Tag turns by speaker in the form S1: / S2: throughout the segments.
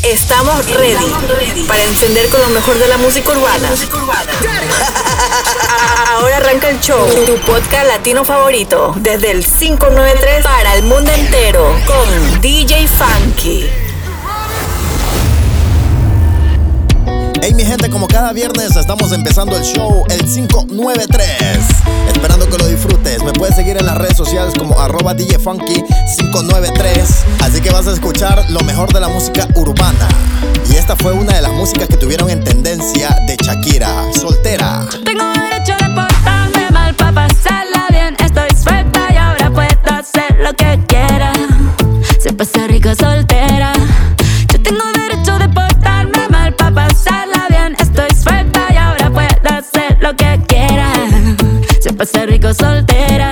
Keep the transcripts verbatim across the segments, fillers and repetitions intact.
S1: Estamos ready para encender con lo mejor de la música urbana. Ahora arranca el show, tu podcast latino favorito, desde el cinco nueve tres para el mundo entero, con D J Funky.
S2: Hey mi gente, como cada viernes estamos empezando el show, el cinco nueve tres. Esperando que lo disfrutes. Me puedes seguir en las redes sociales como arroba D J Funky cinco nueve tres. Así que vas a escuchar lo mejor de la música urbana. Y esta fue una de las músicas que tuvieron en tendencia de Shakira, Soltera.
S3: Tengo derecho de portarme mal pa' pasarla bien. Estoy suelta y ahora puedo hacer lo que quiera. Se pasa rico soltera. Yo tengo derecho de portarme mal pa' pasarla bien. Estoy suelta y ahora puedo hacer lo que quiera. Se pasa rico soltera.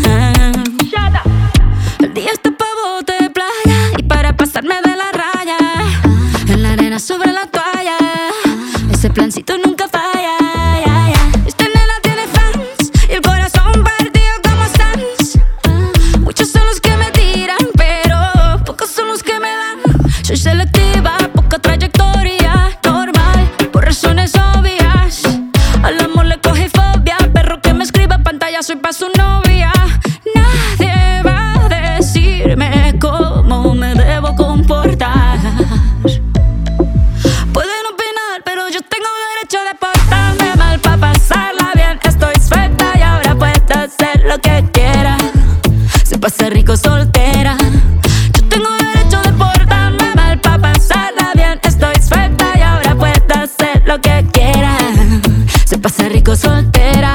S3: El día está pa' bote de playa y para pasarme de la raya. En la arena sobre la toalla. Ese plancito nunca falla. Esta nena tiene fans y el corazón partido como Sans. Muchos son los que me tiran, pero pocos son los que me dan. Soy selectiva, poca trayectoria, normal, por razones obvias. Al amor le cogí fobia, perro que me escriba pantalla, soy pa' su novia. Nadie va a decirme cómo me debo comportar. Pueden opinar, pero yo tengo derecho de portarme mal pa' pasarla bien. Estoy suelta y ahora puedo hacer lo que quiera. Se pasa rico soltera. Yo tengo derecho de portarme mal pa' pasarla bien. Estoy suelta y ahora puedo hacer lo que quiera. Se pasa rico soltera.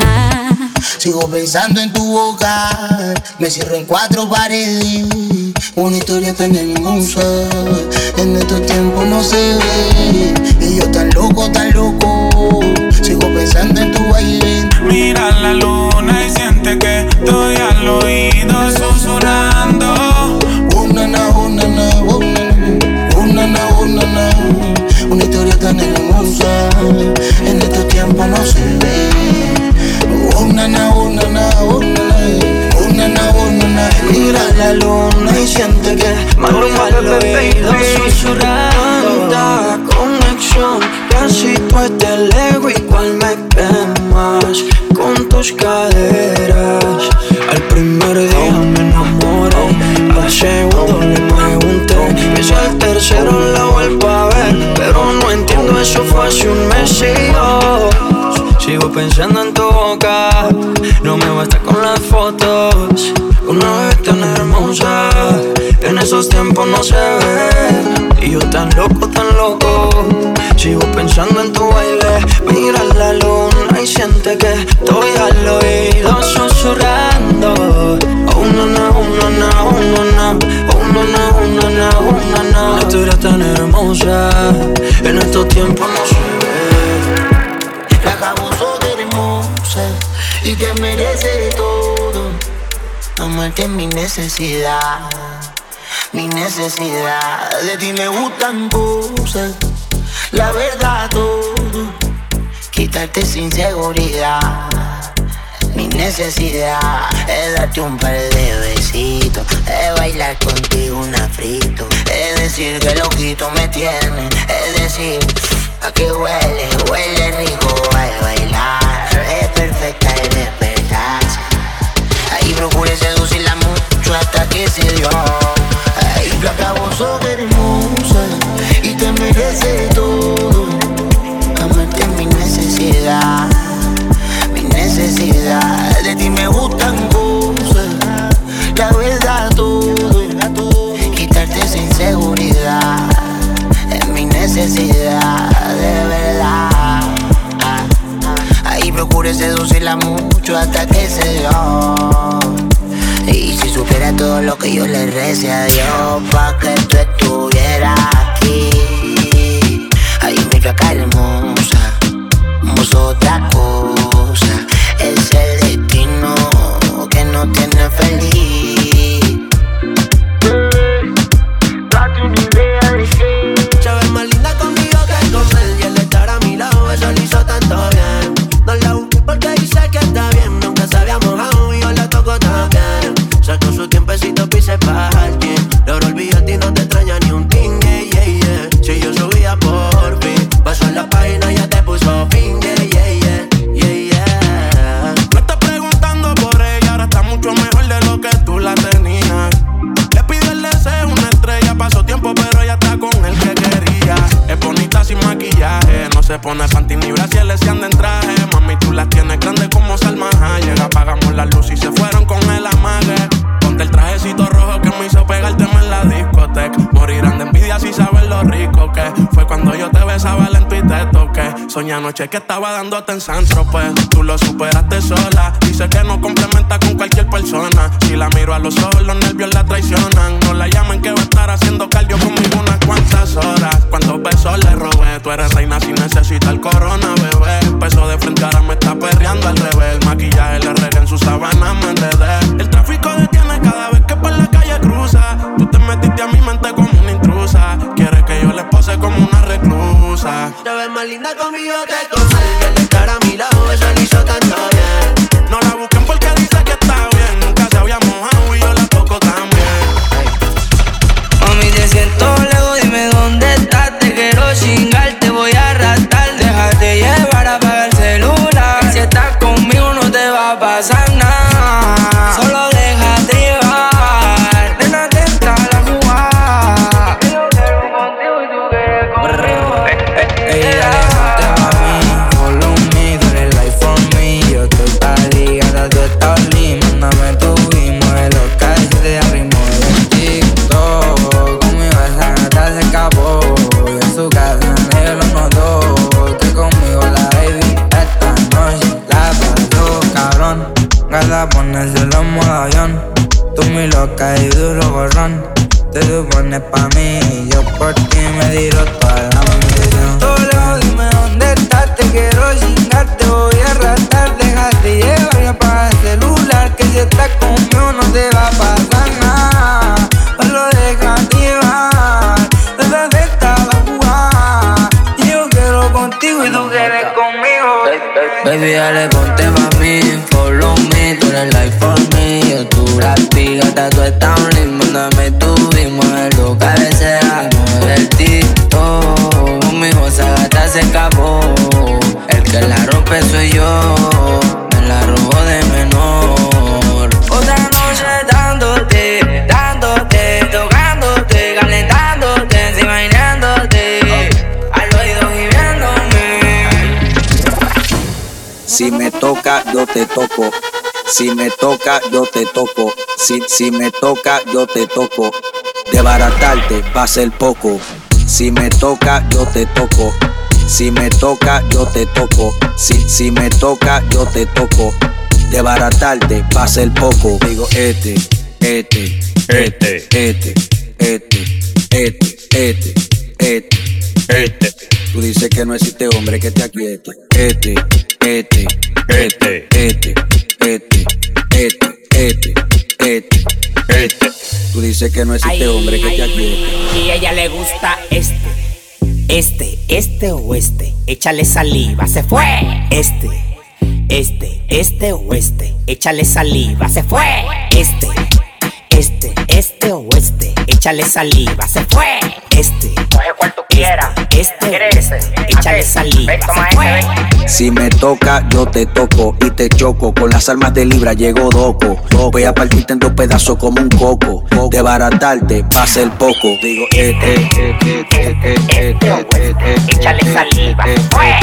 S4: Sigo pensando en tu boca, me cierro en cuatro paredes. Una historia tan hermosa, en estos tiempos no se ve. Y yo tan loco, tan loco, sigo pensando en tu baile.
S5: Mira la luna y siente que estoy al oído susurrando.
S4: Oh na na, oh na na, oh na na, oh na na, oh na na. Una historia tan hermosa, en estos tiempos no se ve. Oh na na, oh na na, oh na na, oh na na, oh na na. Mira la luna y siente que me voy al oído susurrando. Tanta conexión, casi tú estás lejos, igual me quemas con tus caderas. Al primer día me enamoré, al segundo le pregunté, y si al tercero la vuelvo a ver, pero no entiendo, eso fue hace un mes y dos. Sigo pensando en tu boca, no me basta con las fotos. Una vez tan hermosa, en esos tiempos no se ve. Y yo tan loco, tan loco, sigo pensando en tu baile. Mira la luna y siente que estoy al oído susurrando. Oh na na, oh na na, oh na na, oh na na, oh na na, oh na na. Una historia tan hermosa, en estos tiempos no se ve. La acabo de hermosa y te merece todo. Amarte es mi necesidad, mi necesidad. De ti me gustan cosas, la verdad todo. Quitarte sin seguridad, mi necesidad es darte un par de besitos, es bailar contigo una frito, es decir que loquito me tiene, es decir a que huele, huele rico al bailar, es perfecta el despertarse. Ahí procure seducirla mucho hasta que se dio. Ahí flaca vos sos hermosa y te merece todo. Amarte es mi necesidad, mi necesidad. De ti me gustan cosas, la verdad todo. Quitarte sin seguridad es mi necesidad, de verdad. Ahí procure seducirla mucho hasta que se dio. Y si supiera todo lo que yo le recé a Dios pa' que tú estuvieras aquí. Ay, mi flaca hermosa, vos otra cosa. Es el destino que no tiene feliz. Date una idea de que
S6: se ve más linda conmigo que con él. Y el estar a mi lado, eso le hizo tanto bien. No la busqué porque dice que está bien. Nunca se había mojado y yo la toco también. Sacó su tiempecito, pise para alguien. Ahora olvídate y no te extraña
S7: está con el que quería. Es bonita sin maquillaje, no se pone panty ni brasiles y anda en traje. Mami, tú las tienes grandes como Salma Hayek. Apagamos la luz y se fueron con el amague. Ponte el trajecito rojo que me hizo pegarte en la discoteca. Morirán de envidia si saben lo rico que fue cuando yo te besaba lento y te toqué. Soñé anoche que estaba dándote en Centro, pues tú lo superaste sola. Dice que no complementa con cualquier persona. Si la miro a los ojos, los nervios la traicionan. No la llamen que va a estar haciendo cardio conmigo unas cuantas horas. Cuántos besos le robé. Tú eres reina si necesitas el corona, bebé. Peso de frente ahora me está perreando al revés. El maquillaje le regué en su sabana, me enredé. El tráfico detiene cada vez que por la calle cruza. Tú te metiste a mi mente como una intrusa. Quieres que yo le pose como una reclusa.
S6: Te ves más linda conmigo que con él. El estar a mi lado, eso le hizo tanto bien.
S7: No la busquen porque dice que está bien. Nunca se había mojado y yo la toco también.
S8: Mami, te siento lejos, dime dónde estás. Te quiero chingar, te voy a arrastrar. Déjate llevar, apaga el celular. Si estás conmigo no te va a pasar nada. Solo déjate llevar. Nena, te entra la jugada. Yo quiero contigo y tú quieres conmigo. Ey, dale, ponte pa' mí. Follow me, tú eres life for me. Yo estoy pa' ligada, tú estás lindo. Mándame tu y mueve los calles de arrimo del TikTok. Conmigo esa gata se escapó. Y en su casa nadie lo notó. Que conmigo la baby esta noche la pasó cabrón. Gata ponérselo en modo avión. Tú mi loca y duro gorrón. Te supones pa' mí y yo por ti me tiro toda la misión. Solo dime dónde estás, te quiero chingar, te voy a arrastrar. Déjate llevar y apaga el celular. Que si estás conmigo no te va a pasar nada. Solo déjate llevar. Desde esta la jugada. Y yo quiero contigo y tú quieres conmigo. Baby, dale, ponte pa' mí, follow me, tú eres life for me. Yo tú la pigata, tú estás lindo. Mándame tu y mueve lo cabecea. Mueve el TikTok. Conmigo esa gata se escapó. El que la rompe soy yo. Me la robó de menor. Otra noche dándote, dándote, tocándote, calentándote, imaginándote. Al oído gimiéndome.
S9: Si me toca, yo te toco. Si me toca, yo te toco. Si, si me toca, yo te toco. Desbaratarte va a ser poco. Si me toca, yo te toco. Si me toca, yo te toco. Si, si me toca, yo te toco. Desbaratarte va a ser poco. Digo este, este, este, este, este, este, este, este, este. Tú dices que no existe hombre que te aquiete. Este, este, este, este, este, este, este, este, este. Tú dices que no existe
S10: ay,
S9: hombre que te aquiete.
S10: Y a ella le gusta este, este, este o este. Échale saliva, se fue. Este, este, este o este. Échale saliva, se fue. Este, este, este o este. Échale saliva, se fue. Este,
S11: coge cual tú quieras.
S10: Este, este, échale saliva, se fue.
S9: Si me toca, yo te toco y te choco. Con las armas de Libra llego doco. Voy a partirte en dos pedazos como un coco. Desbaratarte va a ser poco. Digo, eh, eh, eh, eh, eh, eh, eh, eh, eh, eh,
S10: échale saliva, fue.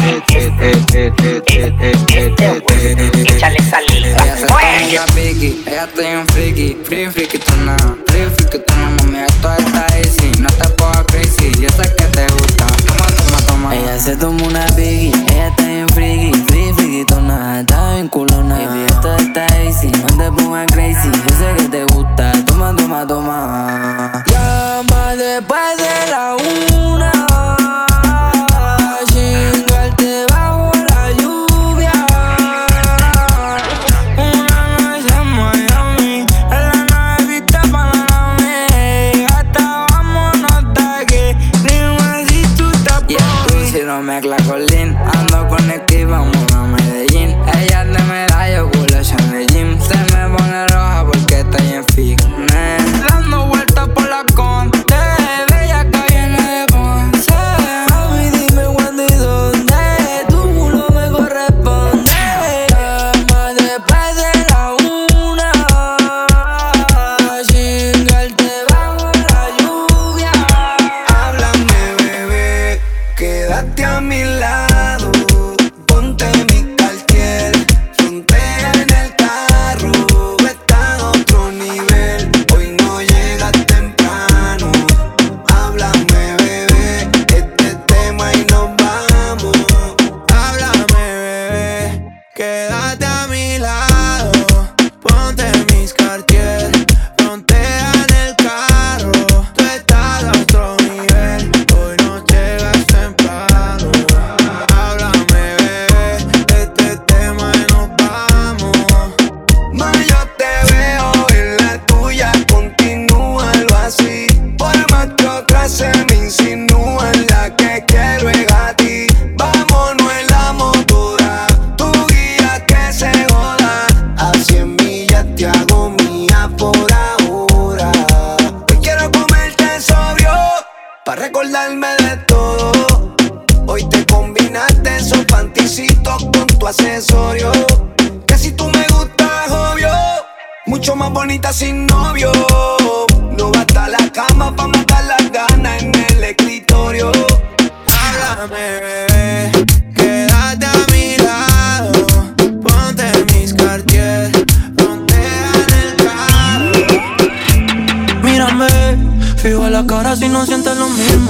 S10: Échale saliva, fue.
S8: Ella piqui, ella estoy en friki, free friki tona, free friki tona, mami, esto está easy, no te pongas crazy, yo sé que te gusta, toma, toma, toma. Ella se toma una piqui, ella está en friki, free friki tona, está bien culona, baby, esto está easy, no te pongas crazy, yo sé que te gusta, toma, toma, toma. Llama después de la una. Mezcla con Lin, ando con X, vamos a Medellín. Ella es de medallo, culo, en el gym. Se me pone roja porque estoy en fitness. Dando vueltas por la conte, bella que viene de Ponce. Mami, dime cuándo y dónde, tu culo me corresponde. Llama después de la una, chingarte bajo la lluvia.
S6: pa' recordarme de todo. Hoy te combinaste esos panticitos con tu accesorio. Que si tú me gustas, obvio, mucho más bonita sin novio. No basta la cama pa' matar las ganas en el escritorio.
S5: Háblame, bebé, quédate a mi lado. Ponte mis Cartier, frontean el carro.
S8: Mírame, fijo a la cara si no sientes lo mismo.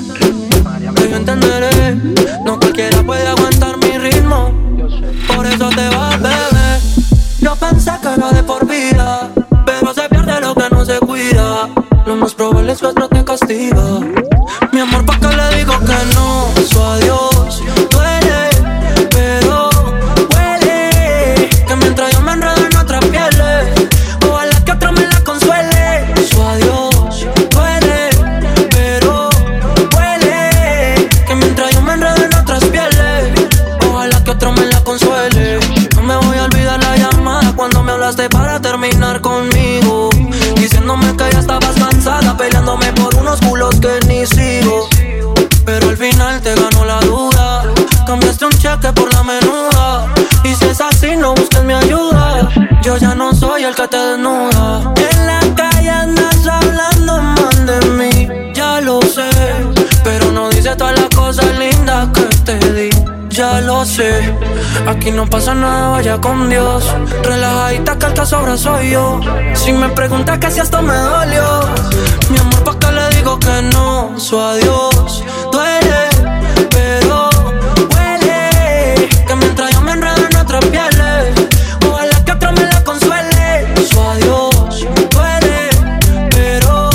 S8: Que yo entenderé, no cualquiera puede aguantar mi ritmo. Por eso te vas, bebé. Yo pensé que era de por vida, pero se pierde lo que no se cuida. Lo más probable es que otro te castiga. Mi amor, ¿pa' qué le digo que no? Su adiós duele, pero huele. Que mientras yo me enredo en otras pieles, ojalá que otro me la consuele. Su adiós duele, pero huele. Que mientras yo me enredo en otras pieles, ojalá que otro me la consuele. No me voy a olvidar la llamada cuando me hablaste para terminar conmigo, diciéndome que ya estabas cansada, peleándome por unos culos que ni sigo. Pero al final te ganó la duda, cambiaste un cheque por la menuda. Y si es así, no busques mi ayuda, yo ya no soy el que te desnuda. En la calle andas hablando mal de mí, ya lo sé, pero no dices todas las cosas lindas que te di. Ya lo sé, aquí no pasa nada, vaya con Dios. Relajadita que el que sobra soy yo. Si me preguntas que si esto me dolió, mi amor, ¿pa' qué le digo que no? Su adiós duele, pero huele. Que mientras yo me enredo en otras pieles, ojalá que otro me la consuele. Su adiós duele, pero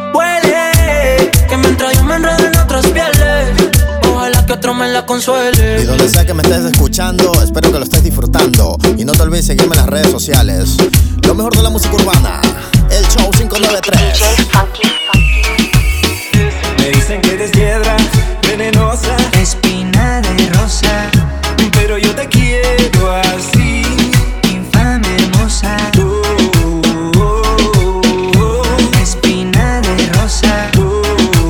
S8: huele. Que mientras yo me enredo en otras pieles, ojalá que otro me la consuele.
S2: Y donde sea que me estés escuchando, espero que lo estés disfrutando. Y no te olvides seguirme en las redes sociales. Lo mejor de la música urbana, el Show cinco nueve tres.
S5: Me dicen que eres piedra venenosa,
S11: espina de rosa,
S5: pero yo te quiero así,
S11: infame hermosa.
S5: oh, oh, oh, oh.
S11: Espina de rosa,
S5: oh,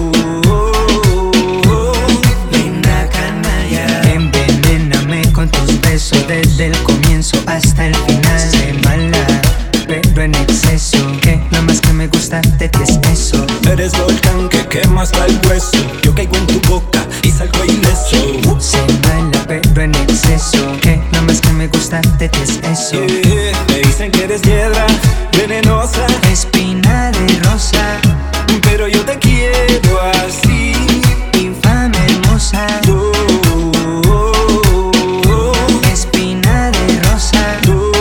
S5: oh, oh.
S11: linda canalla. Envenéname con tus besos desde el comienzo hasta el final. Sé mala, pero en exceso, que lo más que me gusta de ti es eso.
S5: Eres volcán que quema hasta el hueso. Yo caigo en tu boca y salgo ileso.
S11: Sé mala, pero en exceso, que lo más que me gusta de ti es eso.
S5: Yeah, me dicen que eres piedra venenosa,
S11: Espina de rosa,
S5: pero yo te quiero así,
S11: infame hermosa.
S5: oh, oh, oh, oh.
S11: Espina de rosa,
S5: oh,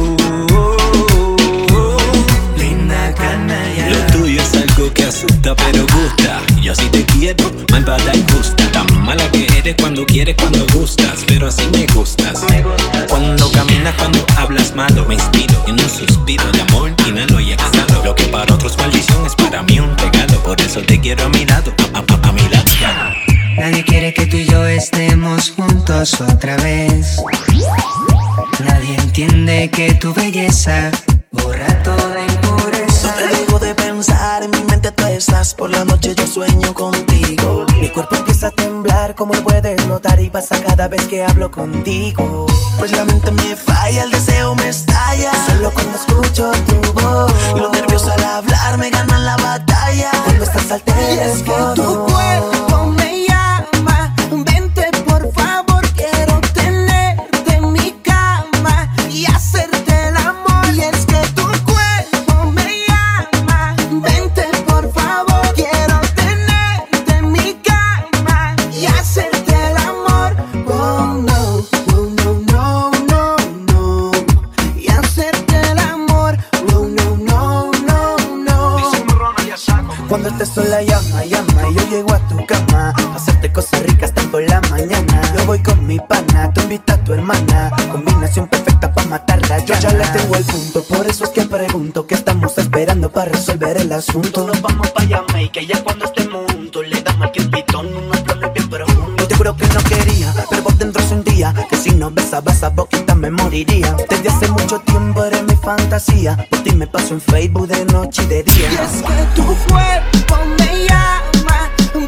S5: oh, oh, oh.
S11: linda canalla.
S5: Lo tuyo es algo que asusta pero gusta. Yo así te quiero, malvada y justa. Tan mala que eres cuando quieres, cuando gustas, pero así me gustas. Cuando caminas, cuando hablas malo, me inspiro en un suspiro de amor, inhalo y exhalo. Lo que para otros maldición es para mí un regalo. Por eso te quiero a mi lado, a, a, a mi lado.
S11: Nadie quiere que tú y yo estemos juntos otra vez. Nadie entiende que tu belleza borra toda impureza.
S6: No te dejo de pensar, en mi mente tú estás. Por la noche yo sueño contigo. Mi cuerpo empieza a temblar, como lo puedes notar, y pasa cada vez que hablo contigo. Pues la mente me falla, el deseo me estalla. Solo cuando escucho tu voz, y los nervios al hablar me ganan la batalla. Cuando estás al teléfono, y es que tu cuerpo me llama. Vente por favor, quiero tenerte en mi cama y hacerte el amor. Y es que tu cuerpo me llama. Vente por favor, quiero tenerte en mi cama y hacerte el amor. Oh no, oh no, no, no, no. Y hacerte el amor. Oh no, no, no, no. Cuando estés sola llama, llama y yo llego a tu cama a hacerte cosas ricas hasta por la mañana. Yo voy con mi pana, tú invita a tu hermana. Combinación perfecta para matarla. Yo ya le tengo el punto, por eso es que pregunto ¿qué estamos esperando para resolver el asunto? Nos vamos pa' Jamaica y ya cuando estemos juntos le damos al pitón unos planes bien profundos. Yo te juro que no quería, pero por dentro sentía que si no besabas esa boquita me moriría. Desde hace mucho tiempo eres mi fantasía, por ti me paso en Facebook de noche y de día. Y es que tu cuerpo me llama.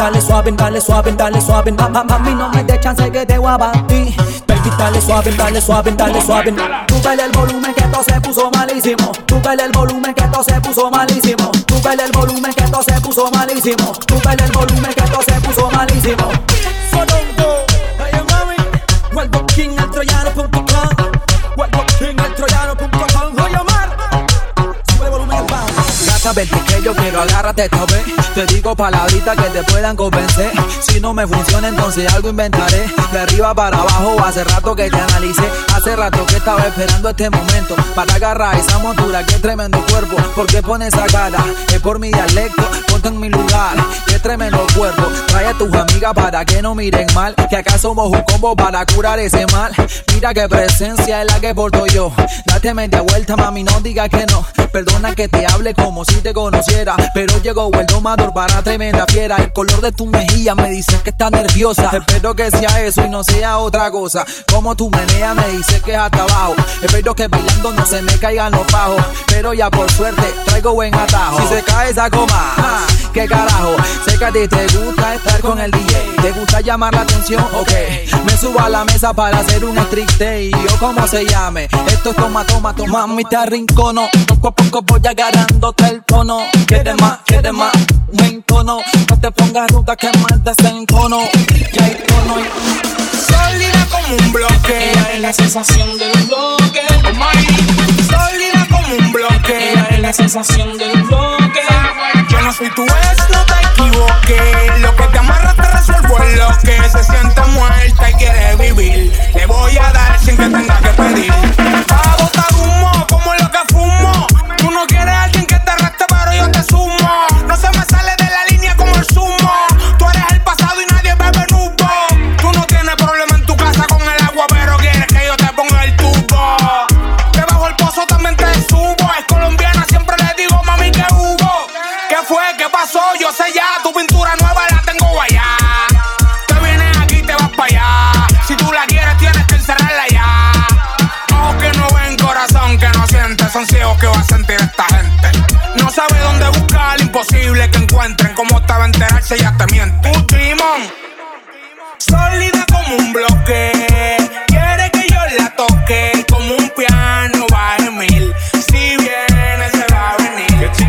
S12: dale suave, dale suave, dale suave. Mamá, mami, no me dé chance que te voy a batir. Baby, dale suave, dale suave, dale suave. Súbele el volumen que esto se puso malísimo. Súbele el volumen que esto se puso malísimo. Súbele el volumen que esto se puso malísimo. Súbele el volumen que esto se puso malísimo. Sonongo, hey mami, Welcome King el troyano punto com. Welcome King el troyano punto com. Oye Omar, sube el volumen al bajo. Gata, vente que yo quiero, agárrate esta vez. Te digo palabritas que te puedan convencer. Si no me funciona entonces algo inventaré. De arriba para abajo, hace rato que te analicé. Hace rato que estaba esperando este momento para agarrar esa montura, qué tremendo cuerpo. ¿Por qué pones esa cara? Es por mi dialecto, ponte en mi lugar. Qué tremendo cuerpo. Trae a tus amigas para que no miren mal, que acá somos un combo para curar ese mal. Mira qué presencia es la que porto yo. Date media vuelta, mami, no digas que no. Perdona que te hable como si te conociera, pero llegó el domador para tremenda fiera. El color de tu mejilla me dice que estás nerviosa. Espero que sea eso y no sea otra cosa. Como tu menea me dice que es hasta abajo. Espero que bailando no se me caigan los bajos, pero ya por suerte traigo buen atajo. Si se cae esa coma, ah, qué carajo. Sé que a ti te gusta estar con el D J, te gusta llamar la atención, ok. Me subo a la mesa para hacer un stricte y yo como se llame. Esto es toma, toma, toma, mami te arrincono. Poco a poco voy agarrándote el tono. Quiere más, quiere más, un entono. No te pongas ruda que más desentono. Ya hay tono y...
S13: Sólida como un bloque, ella es la sensación del bloque. Oh my, sólida como un bloque, ella es la sensación del bloque. Yo no soy tu ex, no te equivoques. Lo que te amarra te resuelvo en lo que se siente muerta y quiere vivir. Le voy a dar sin que tenga que pedir. A botar humo como lo que fumo. Tú no quieres a alguien que te reste, pero yo te sumo. No se me sale de la línea como el zumo. Tú eres el pasado y nadie bebe nubo. Tú no tienes problema en tu casa con el agua, pero quieres que yo te ponga el tubo. Debajo el pozo también te subo. Es colombiana, siempre le digo mami que hubo. ¿Qué fue? ¿Qué pasó? Yo sé ya. Tu pintura nueva la tengo allá. Te vienes aquí y te vas para allá. Si tú la quieres tienes que encerrarla ya. Ojos que no ven, corazón que no siente. Son ciegos que va a sentir esta gente. No sabe dónde buscar, imposible que encuentren. Cómo te va a enterarse, ya te miente. Un timón, sólida como un bloque. Quiere que yo la toque como un piano, baje mil. Si viene, se va a venir.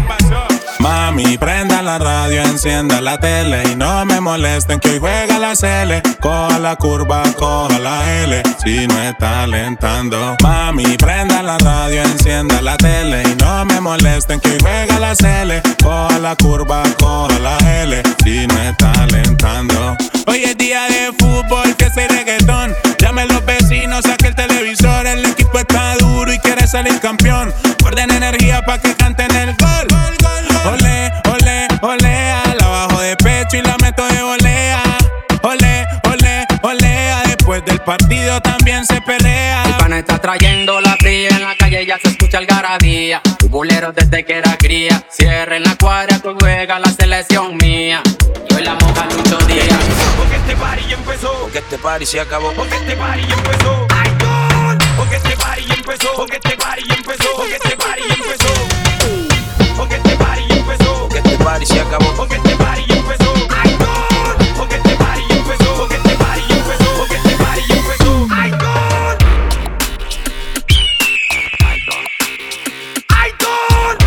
S14: Mami, prenda la radio, encienda la tele y no me molesten que hoy juega la C L. Coja la curva, coja la L, si no está alentando. Mami, prenda la radio, encienda la tele y no me molesten que hoy juega la C L. Coja la curva, coja la L, si no está alentando. Hoy es día de fútbol, fiesta y reggaetón. Llame los vecinos, saque el televisor. El equipo está duro y quiere salir campeón. Guarden energía pa' que canten el gol. Olé, olé, olea, la bajo de pecho y la meto de volea. Olé, olé, olea, después del partido también se pelea.
S15: El pana está trayendo la fría, en la calle ya se escucha algarabía. Tu bolero desde que era cría, cierra en la cuadra, tú juega la selección mía. Y hoy la moja Lucho Díaz.
S13: Porque este party ya empezó,
S9: Porque este party se acabó.
S13: porque este party ya empezó. ¡Ay, gol! Porque este party ya empezó, porque este party ya empezó, porque este party ya empezó. Porque este party ya empezó,
S9: Porque este party se acabó.
S13: porque este party ya empezó. ¡Ay, gol! Porque este party ya empezó, porque este party ya empezó, porque este party ya empezó. ¡Ay, gol! ¡Ay, gol!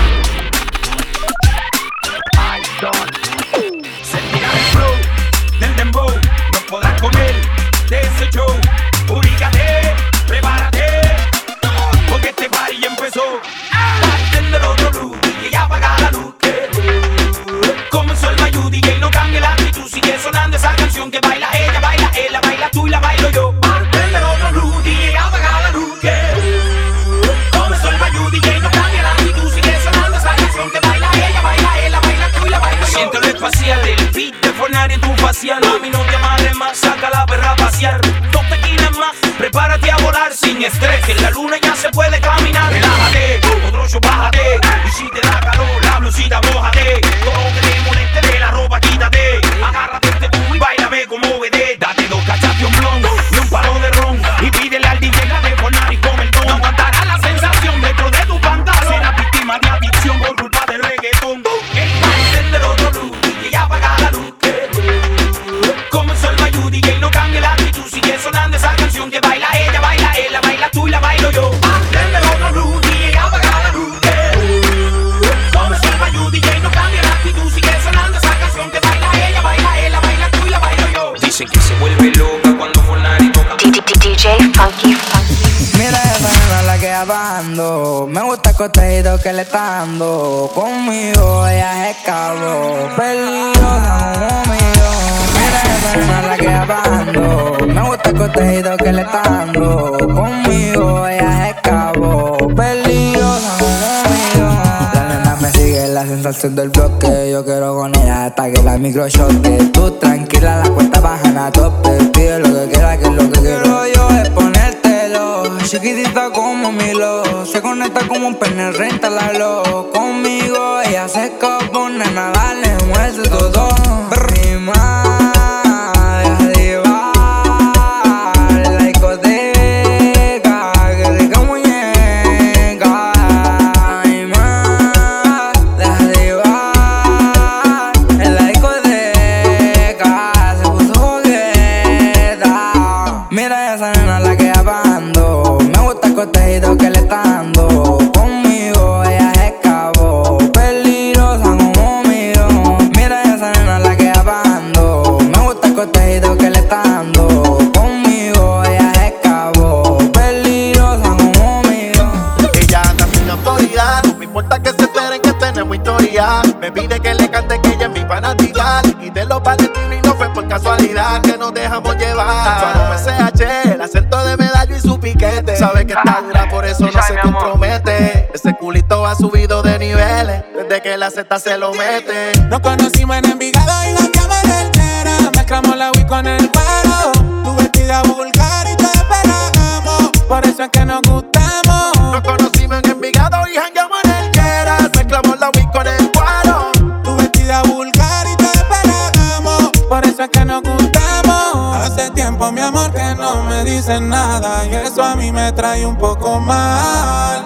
S13: ¡Ay, gol! Sentirás el flow del dembow, no podrás comer de ese show. Ubícate, prepárate, porque este party ya empezó. Bartender del otro blue, D J apaga la luz. Comenzó el Bayou, D J no cambia la actitud. Sigue sonando esa canción que baila ella, baila él, la baila tú y la bailo yo. Bartender del otro blue, D J apaga la luz. Comenzó el Bayou, D J no cambia la actitud. Sigue sonando esa canción que baila ella, baila él, la baila tú y la bailo yo. Siente lo espacial, el beat de Fortnite en tu facial. A mi novia madre más, saca la perra a pasear. Dos tequilas más, prepárate a volar sin estrés. Que en la luna ya se puede caminar. Relájate, otro show bájate. Y si te da calor, la blusita mójate. Todo lo que te moleste de la ropa quítate. Agárrate este tú y bailame como vedé. Date dos cachas de un blon y un palo de ron. Y pídele al D J la de Fortnite y come el don. No aguantará la sensación dentro de tu pantalón. Serás víctima de adicción por culpa del reggaetón. El bartender del otro blue, D J apaga la luz.
S8: que ando. Me gusta el coteíto que le está dando. Conmigo ella es cabo, peligrosa conmigo. Mira esa nena la que ando. Me gusta el coteíto que le está dando. Conmigo ella es cabo, peligrosa conmigo. La nena me sigue la sensación del bloque. Yo quiero con ella hasta que la micro choque. Tú tranquila, la cuenta baja a tope. Pide lo que quiera, que es lo que quiero yo es ponértelo. Chiquitita como Milo, se conecta como un pene, renta la lo. Conmigo ella se escapó, nena, dale, muestre todo. Rima. Que le está dando. Conmigo ella es cabo, peligrosa conmigo. Mira esa nena la que ando. Me gusta el cotejito que le está dando. Conmigo ella es cabo, peligrosa conmigo.
S2: Ella anda sin autoridad, no me importa que se esperen que tenemos historia. Me pide que le cante que ella es mi fanática. Le quité los palestinos y no fue por casualidad que nos dejamos llevar. Para M C H, el acento de medallo y su piquete. Sabe que está dura, por eso no se compromete. Ese culito ha subido de niveles desde que la Z se lo mete.
S14: Nos conocimos en Envigado y jangueamos en el Chera. Mezclamos la Wii con el cuero. Tu vestida vulgar y te esperamos. Por eso es que nos gustamos.
S2: Nos conocimos en Envigado y jangueamos en el Chera. Mezclamos la Wii con el cuero.
S14: Tu vestida vulgar y te esperamos. Por eso es que nos gustamos. Hace tiempo, mi amor, que no me dices nada. Y eso a mí me trae un poco mal.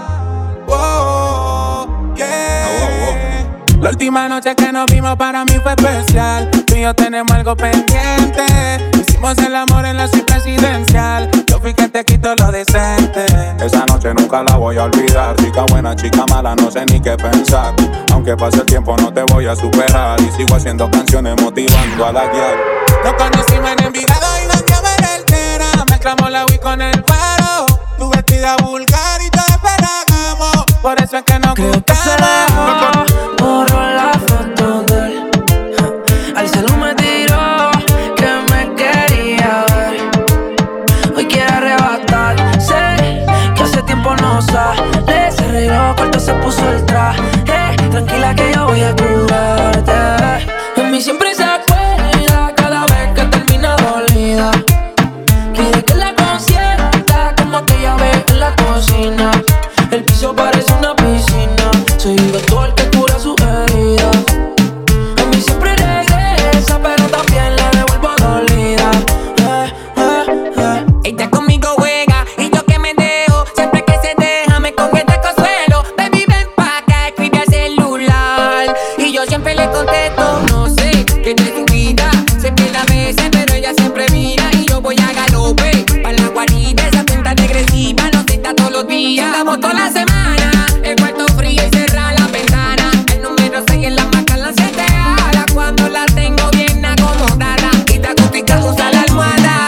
S14: Oh, yeah. Oh, oh, oh. La última noche que nos vimos para mí fue especial. Tú y yo tenemos algo pendiente. Hicimos el amor en la suite presidencial. Yo fui que te quito lo decente.
S16: Esa noche nunca la voy a olvidar. Chica buena, chica mala, no sé ni qué pensar. Aunque pase el tiempo no te voy a superar. Y sigo haciendo canciones motivando a la guiar.
S14: Nos conocimos en Envigado y jangueamos en el Chera. Mezclamos la Wii con el cuero. Tu vestida vulgar y te esperamos. Por eso es que nos gustamos.
S8: Borró la foto de él. Al celu me tiró que me quería ver. Hoy quiere arrebatar. Sé que hace tiempo no sale. Se arregló, corto, se puso el traje. Tranquila que yo voy a curarte. En mí siempre se acuerda cada vez que termina dolida. Quiere que la consienta como aquella vez en la cocina. El piso parece una piscina. Soy el doctor que cura su herida. A mí siempre regresa, pero también la devuelvo dolida. Eh, eh, eh.
S10: Ella conmigo juega y yo que me dejo. Siempre que se deja me coge de consuelo. Baby, ven pa' acá, escribe al celular. Y yo siempre le contesto, no sé, que no es tu vida. Siempre la besa, pero ella siempre mira. Y yo voy a galope, pa' la guarida. Esa cuenta regresiva nos cita todos los días. Andamos toda la semana, el cuarto frío y cerrar la ventana. El número seis en la marca, la siete ala. Cuando la tengo bien acomodada. Y te acústica, usa la almohada.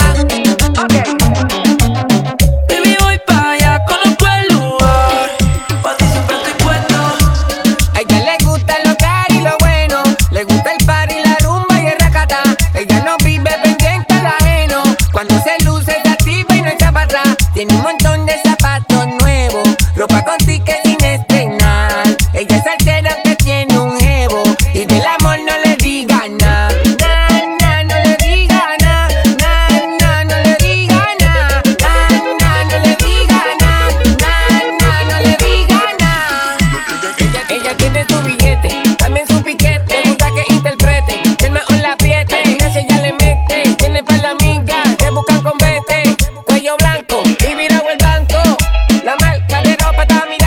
S8: Baby, voy pa' allá, conozco el lugar. Pa' ti siempre estoy puesto.
S10: A ella le gusta lo caro y lo bueno. Le gusta el party, la rumba y el racata. Ella no vive pendiente al ajeno. Cuando se luce se activa y no echa para atrás. Tiene un montón de zapatos nuevos. Ropa con ticket sin estrenar. Ella es altera que tiene un jevo. Y del amor no le diga nada. Nah, nah, no le diga nada. Nah, nah, no le diga nada. Nah, nah, no le diga nada. Nah, nah, no le diga nada. Ella, ella tiene su billete, también su piquete. Le gusta que interprete, que el mejor la apriete. Ella ella le mete, tiene para la amiga. Te buscan con vete, cuello blanco y virado el banco. La marca de ropa está mirando.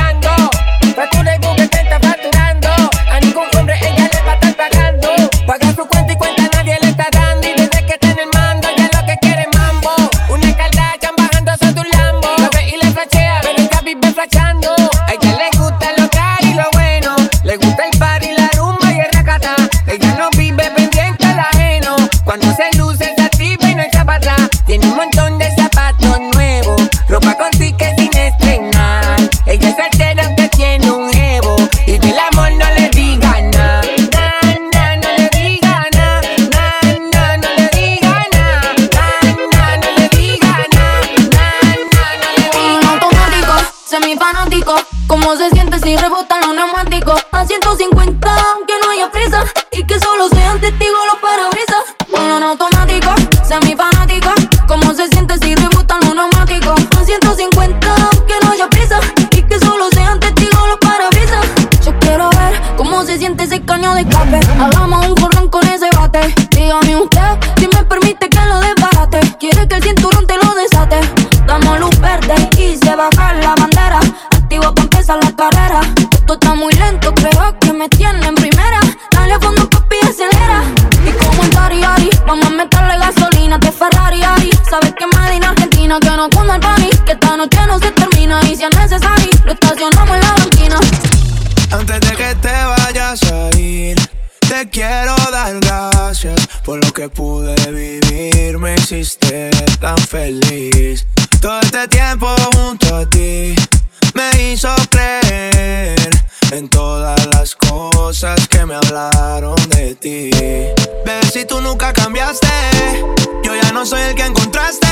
S3: semifanático. ¿Cómo se siente si rebotan los neumáticos? A ciento cincuenta, aunque no haya prisa, y que solo sean testigos los parabrisas. Ponlo en automático, semifanático. ¿Cómo se siente si rebotan los neumáticos? A ciento cincuenta, aunque no haya prisa, y que solo sean testigos los parabrisas. Yo quiero ver cómo se siente ese caño de escape. Hagamos un jorrón con ese bate. Dígame usted si me permite que lo desbarate. Quiere que el cinturón te lo desate. Damos luz verde y se baja la bandera. Activo pa' empezar la carrera. Esto está muy lento, creo que me tiene en primera. Dale a fondo, papi, acelera. Y como en Tari Ari, vamos a meterle gasolina de Ferrari Ari. Sabes que me en Argentina, que no cunda el party, que esta noche no se termina. Y si es necesario, lo estacionamos en la banquina.
S17: Antes de que te vayas a ir, te quiero dar gracias por lo que pude vivir. Me hiciste tan feliz. Todo este tiempo junto a ti me hizo creer en todas las cosas que me hablaron de ti. Bebé, si tú nunca cambiaste, yo ya no soy el que encontraste.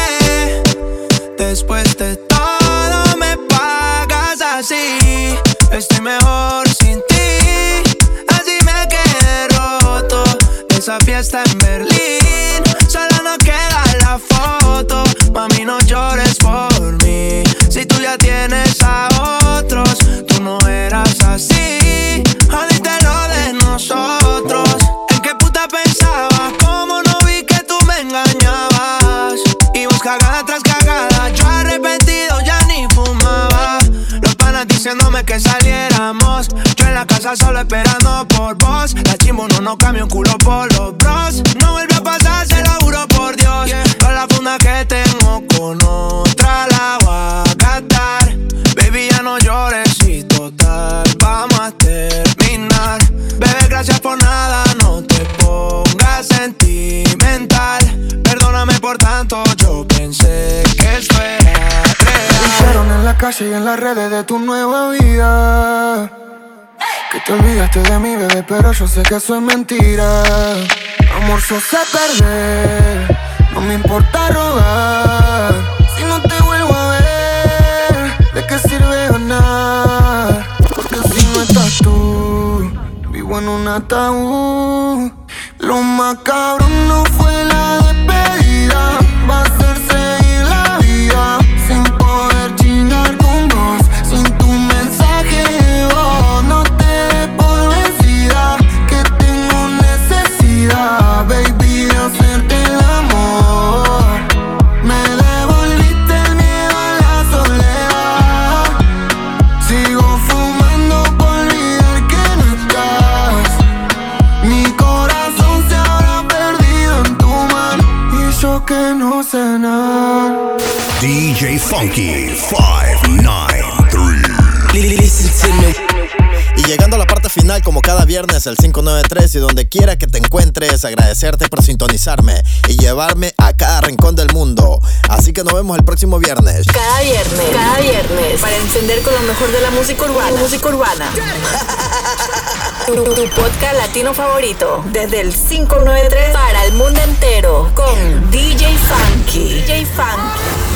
S17: Después de todo me pagas así. Estoy mejor sin ti, así me quedé roto. Esa fiesta en Berlín, solo no queda la foto. Mami, no llores por mí, si tú ya tienes a otros. Tú no eras así, jodiste lo de nosotros. ¿En qué puta pensabas? ¿Cómo no vi que tú me engañabas? Y vos cagada tras cagada, yo arrepentido ya ni fumaba. Los panas diciéndome que saliéramos, yo en la casa solo esperando por vos. La chimbo no nos cambia un culo por los bros. No vuelve a pasar, se lo juro por Dios. Toda la funda que tengo con otra la voy a gastar. Baby, ya no llores y total vamos a terminar. Bebé, gracias por nada, no te pongas sentimental. Perdóname por tanto, yo pensé que eso era real.
S18: Dijeron en la calle y en las redes de tu nueva vida que te olvidaste de mi bebé, pero yo sé que eso es mentira. Amor, yo sé perder, no me importa rogar. Si no te vuelvo a ver, ¿de qué sirve ganar? Porque si no estás tú, vivo en un ataúd. Lo más cabrón no fue la despedida, va a ser seguir la vida sin poder chingar con vos, sin tu mensaje de voz. No te des por vencida, que tengo necesidad, baby, de hacerte el amor. Me devolviste el miedo a la soledad. Sigo fumando por olvidar que no estás. Mi corazón se habrá perdido en tu mano y yo que no sé nada.
S2: D J Funky cinco nueve tres. Y llegando a la parte final, como cada viernes, el cinco nueve tres, y donde quiera que te encuentres, agradecerte por sintonizarme y llevarme a cada rincón del mundo. Así que nos vemos el próximo viernes.
S1: Cada viernes, cada viernes, para encender con lo mejor de la música urbana. Música urbana. Tu, tu podcast latino favorito, desde el cinco nueve tres para el mundo entero, con D J Funky. D J Funky.